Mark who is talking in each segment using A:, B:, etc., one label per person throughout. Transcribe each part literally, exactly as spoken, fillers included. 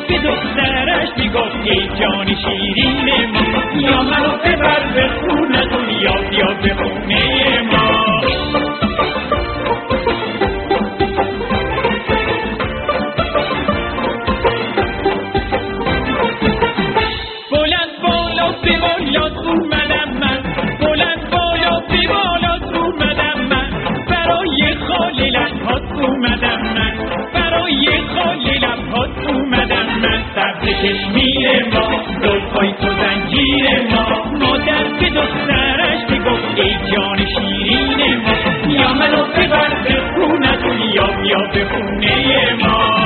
A: به دخترش میگفت ای جان شیرین ما، یا منو ببر به خونه دنیا، بیا به خونه ما. بلند بالا به بالا اومدم من، بلند بالا به بالا اومدم من، برای خالی لبهات اومدم من، برای خالی لبهات اومدم من. سبز کشمیر ما، زلفای تو زنجیر ما، مادر به دخترش میگفت ای جان شیرین ما، یا منو ببر به خونه دنیا، بیا به خونه ما.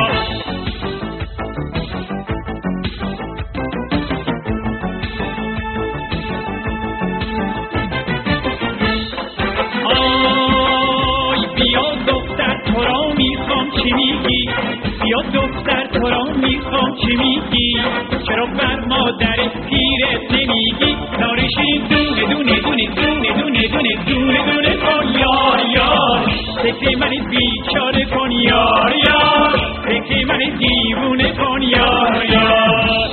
A: بیا دختر تو را میخوام چی میگی، چرا بر مادرت پیرت نمیگی، نارشین دونه دونه دونه دونه دونه دونه دونه دونه کن یار یار، فکر من بیچاره کن یار یار، فکر من دیوونه کن یار یار.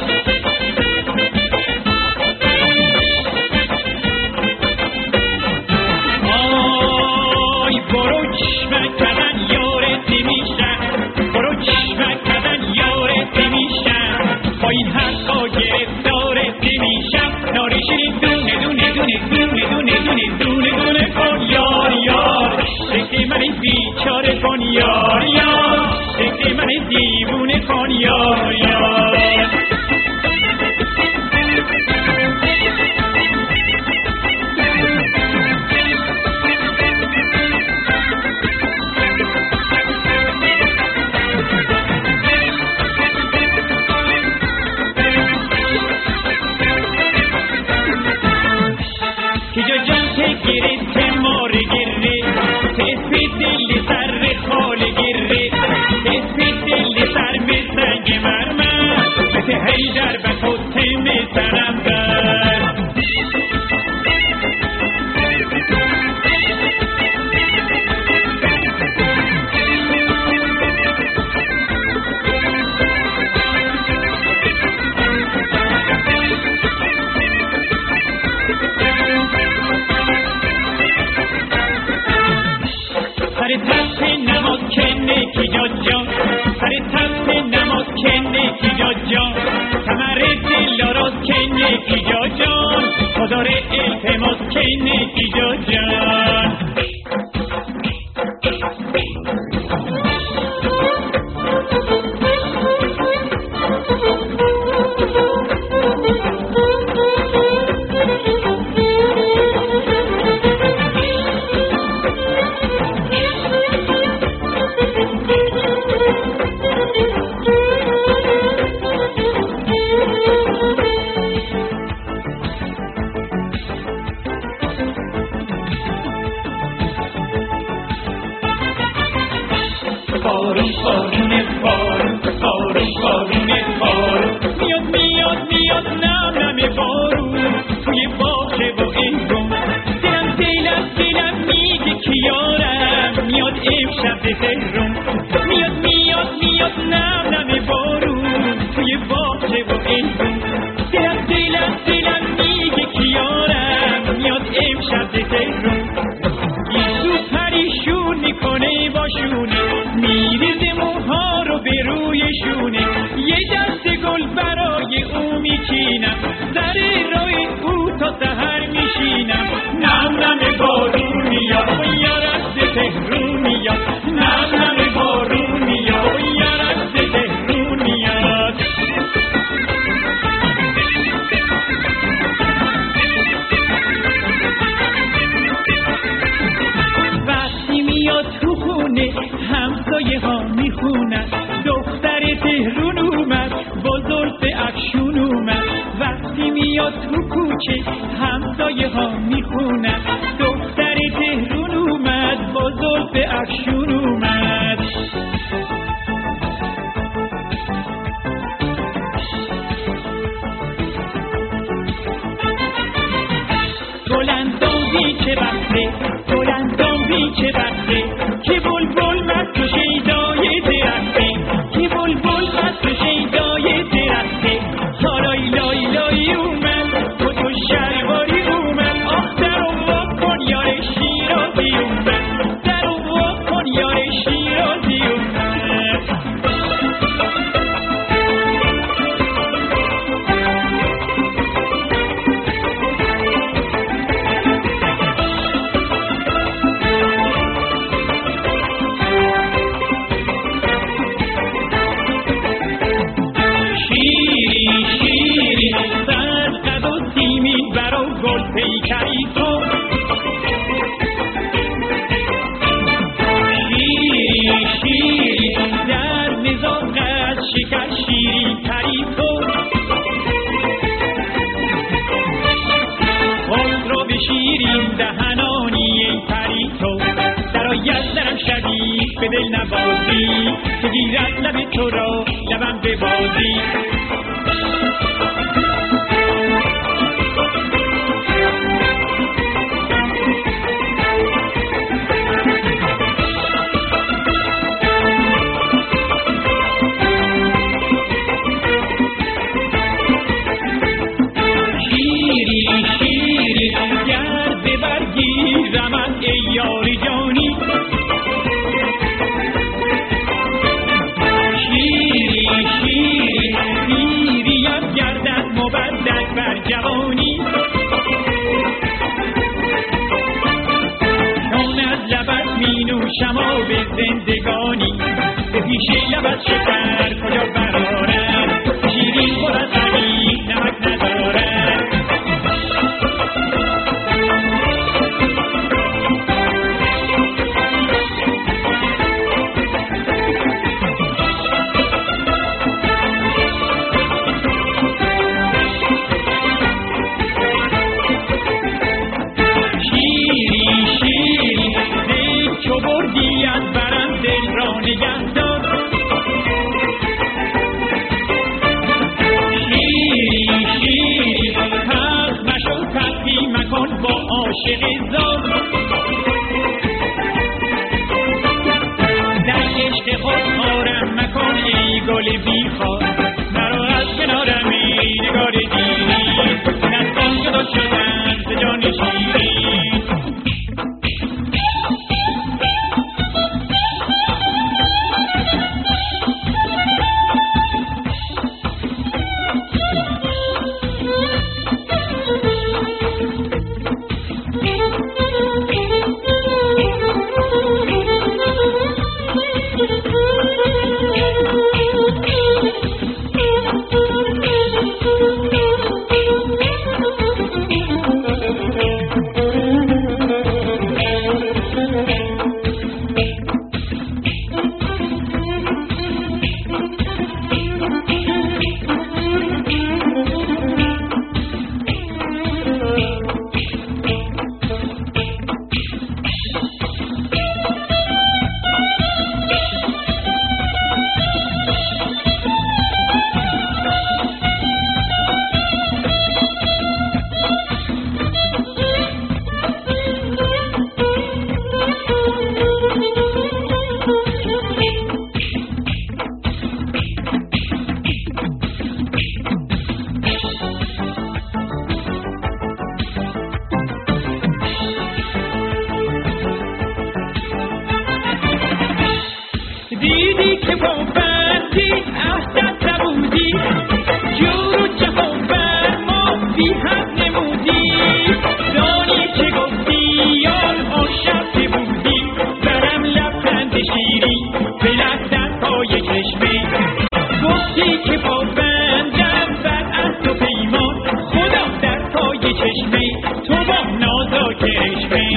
A: آی برو چشمک کردن یارت نمیشن، برو چشمک کردن یارت نمیشن، با این حرفا گرفتارت نمیشم، نارشین دونه دونه دونه دونه دونه دونه دونه دونه کن یار یار، فکر من بیچاره کن یار یار، فکر من دیوونه کن یار یار. هیدر به خود میزنم بر سر تخت نماز کنه کی جا جان، سر تخت نماز کنه کی جا جان، کمر دلاراز کنه کی جا جان، خدار التماس کنه کی جا جان. بارون بارون بارون بارون بارون بارون میاد میاد میاد نم نم بارون توی باغ با این روم، دلم دلم دلم میگه کیارم، میاد امشب به تهرون، میاد میاد میاد نم نم بارون توی باغ با این روم، دلم دلم دلم میگه کیارم، میاد امشب به تهرون. یسو پریشون میکنه باشونه، میریزه موها رو به روی شونه، یه دست گل برای او میچینم، سر راه او تا سحر میشینم. نم نم بارون میاد یارت تهرون میاد، نم نم بارون میاد یارت تهرون میاد. وقتی میاد تو خونه همسایه ها میخونن، دختر تهرون اومد با زلف افشون اومد. وقتی میاد تو کوچه همسایه ها میخونن، دختر تهرون اومد با زلف افشون اومد. بلندان بیچه بسته، بلندان بیچه بسته، که بلبل مست و شیدای درخته، که بلبل مست و شیدای بگیرد لب تو را لبم به بازی. شیری شیری گر ببرگیرمت ای یاری جانی. شیری شیری پیریم گردد مبدل بر جوانی. چون از لبت می نوشم آب زندگانی، به پیش لبت شکر کجا برارم. شیرین پر از غمی نمک ندارد. عاشق زار در عشق خود خارم مکن ای گل بیخار. مرا از کنارم ای نگار دیری، دستان جدا شدن ز جان شیرین. دیدی که با بندی عهدت نبودی، جور و جفا بر ما بی هم نمودی. دانی چه گفتی یار عاشق بودی، برم لبخند شیری به لحظت پای چشمه. گفتی که با بندم بر عهد و پیمان، خدا در پای چشمه تو با ناز و کرشمه.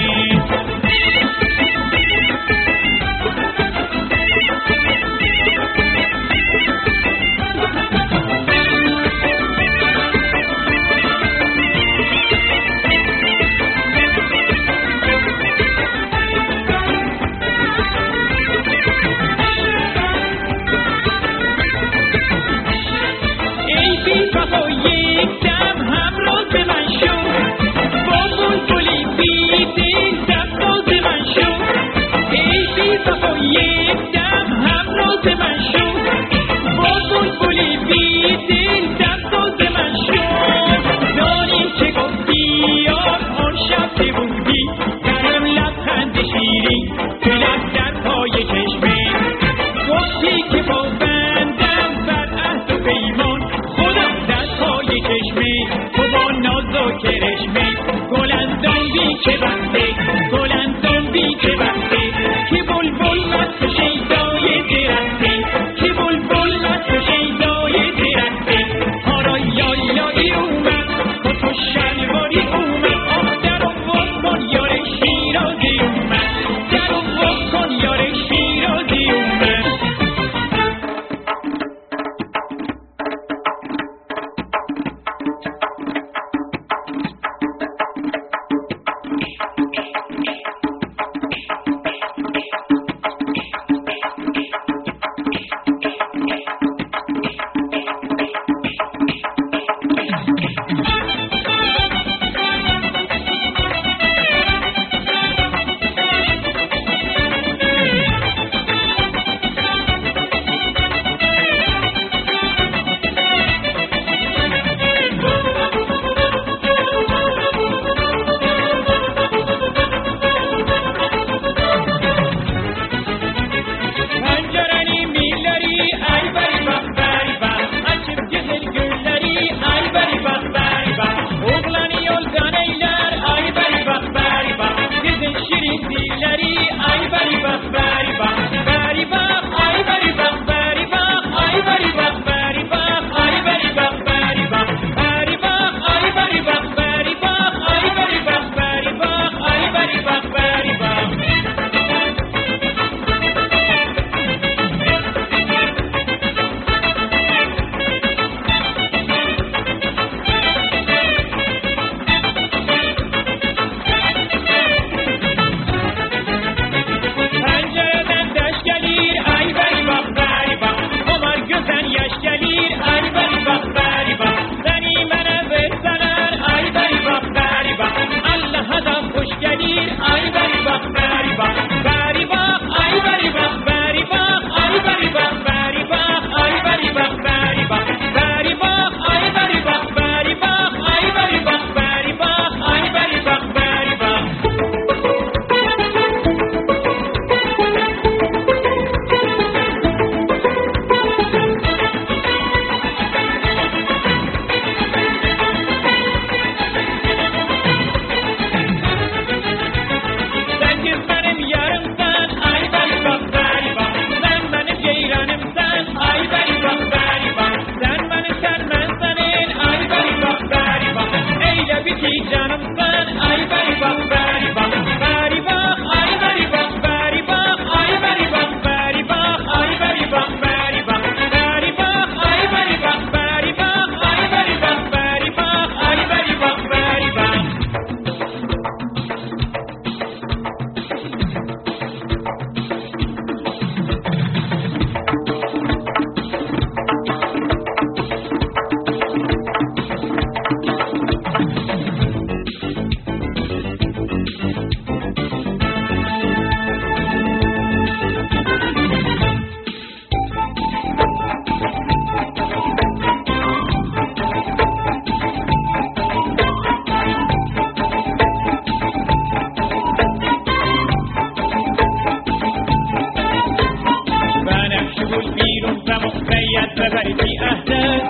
A: موقعیت ببری بی عهدت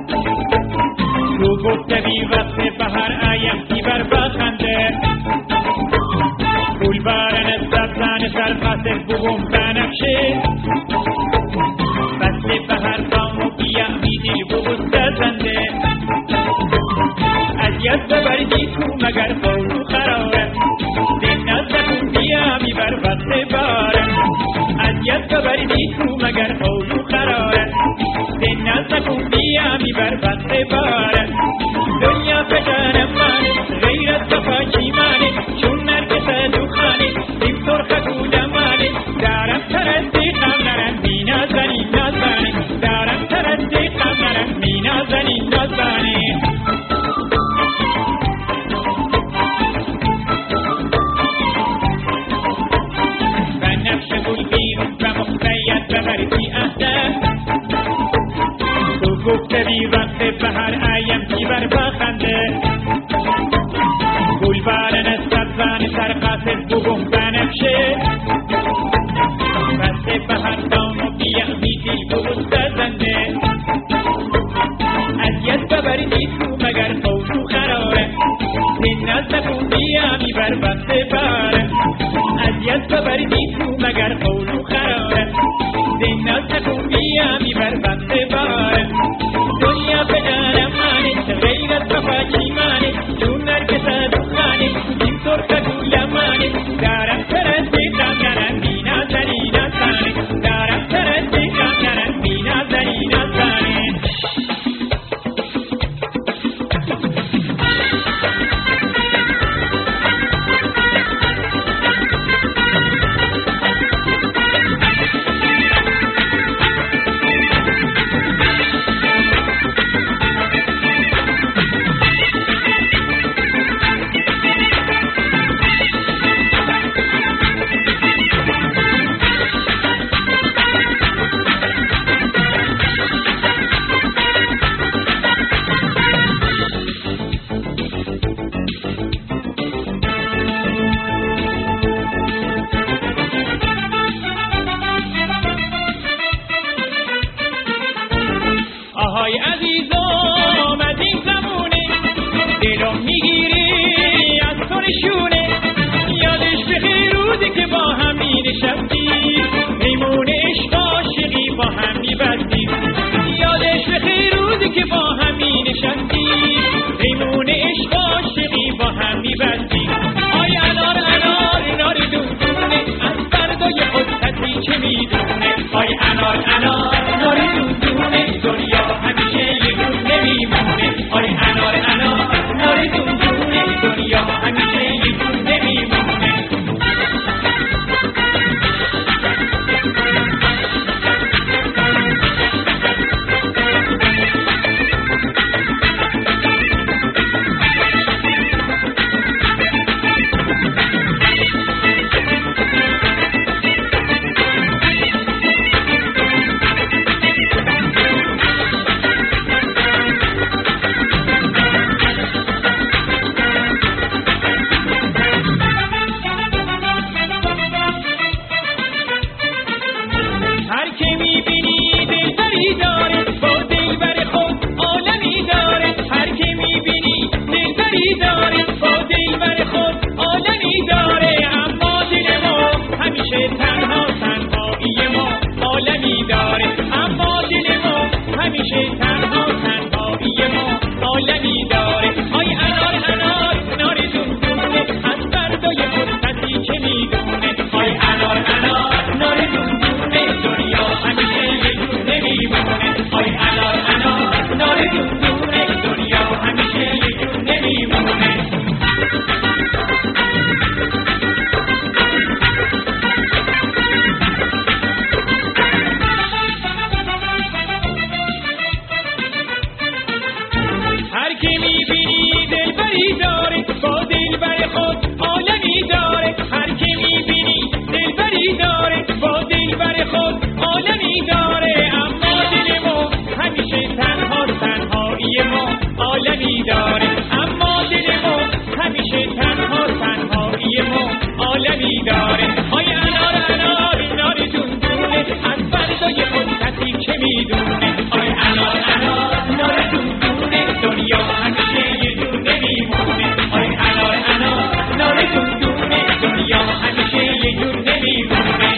A: تو گفته بی وقت بهر ایمتی بر بخنده گل بارن سبزن سرقصر بگم بنفشه بسته بهر دام و بیعمی دل بگست زنده اذیت ببردی تو مگر قول و قراره دل نزدکن بیعمی بر وقت باره اذیت ببردی تو مگر قول و قراره دل نزدکن بیعمی بر وقت باره دنیا فجانه منه غیرت صفاکی منه چون نرگس دخانه دیم سرخ گوله منه دارم ترستی خم نرم بی نازنی نازنی دارم ترستی خم نرم بی نازنی نازنی بنفش گل بیرون و مقتیت ببری بی عهدت تو گفته بی وقت بهر ایمتی بر بخنده گل بارن سبزن سرقصد بگم بنفشه بسته بهر دام و بیعمی دل بگست زنده اذیت ببردی تو مگر قول و قراره دل نزدکن بیعمی بر وقت باره اذیت ببردی تو مگر قول و قراره دل نزدکن بیعمی بر وقت باره دنیا بجانه منه غیرت صفاکی منه چون نرگس دخانه دیم سرخ گوله منه دارم ترستی غمگنم بی نازنی نازنی دارم ترستی غمگنم بی نازنی نازنی آهای عزیزم از این زمونه دلم میگیری از تو نشونه یادش بخیر روزی که با هم می نشستی میمون عشق عاشقی با هم می بستی یادش بخیر روزی که با هم می نشستی میمون عشق عاشقی با هم می بستی آی انار انار انار دودونه از فردای خود کسی چه میدونه آی انار انار انار دودونه دنیا همیشه یکون نمیمونه آی انار انار انار دودونه دنیا همیشه یکون نمیمونه نمیدونه آی انار انار نار دونه دنیا همیشه یه جور نمیمونه آی انار انار نار دونه دنیا همیشه یه جور نمیمونه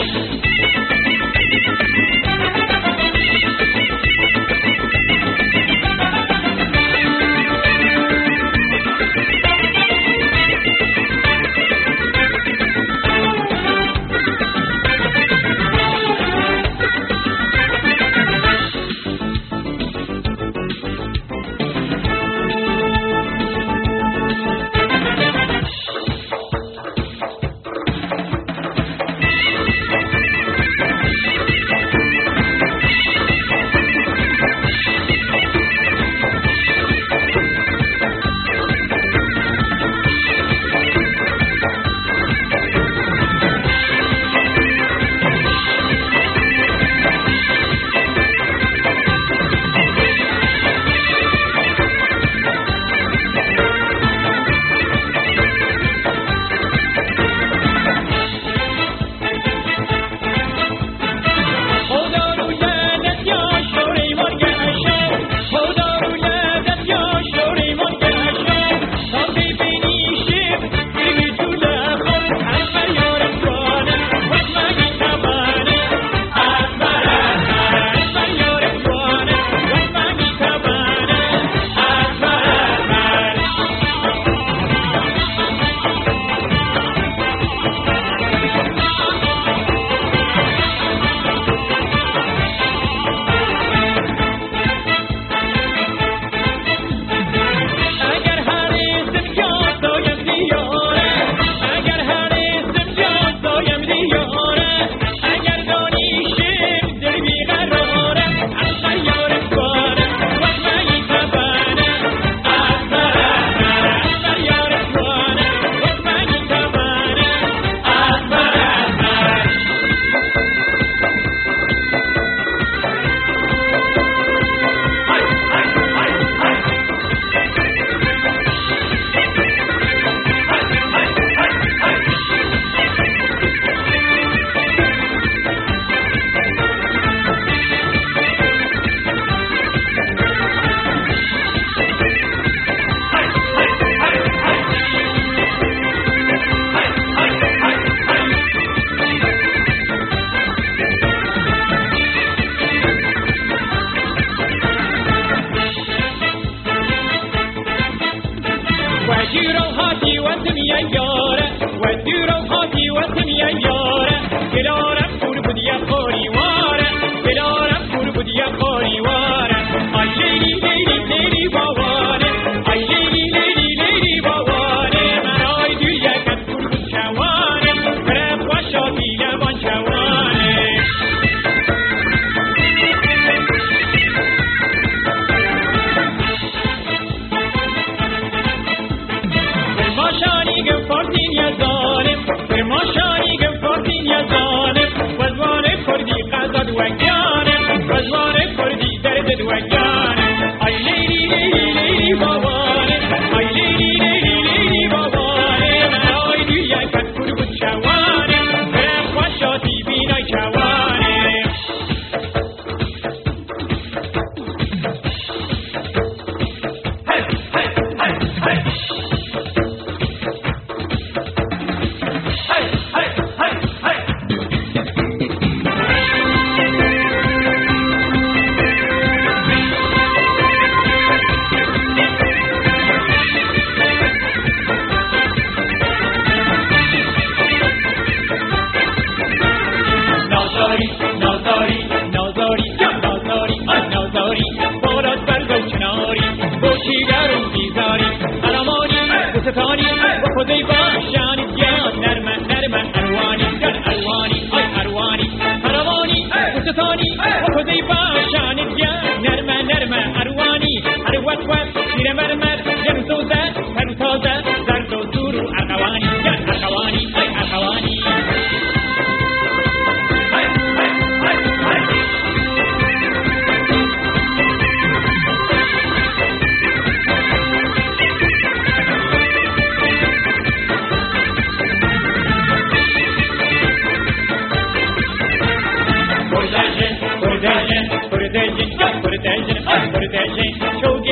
A: پرتژن پرتژن پرتژن